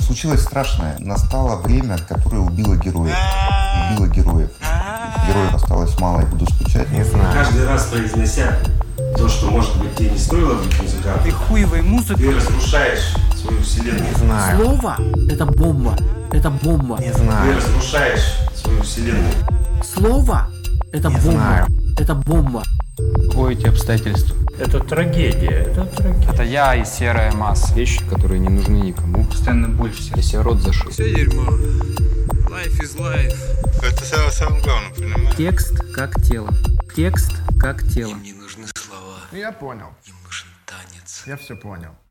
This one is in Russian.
Случилось страшное. Настало время, которое убило героев. Убило героев. Героев осталось мало, я буду скучать. Не знаю. Каждый раз произнося то, что, может быть, тебе не стоило быть музыкантом, Ты хуевой музыкой. ты разрушаешь свою вселенную. Не знаю. Слово – это бомба. Это бомба. Не Ты знаю. разрушаешь свою вселенную. Слово – это Не бомба. знаю. Это бомба. Ой, эти обстоятельства. Это трагедия, это трагедия. Это я и серая масса. Вещи, которые не нужны никому. Постоянно боль в сердце. Я себе рот зашил. Все дерьмо. Life is life. Это самое главное, понимаешь? Текст как тело. Текст как тело. Им не нужны слова. Я понял. Им нужен танец. Я все понял.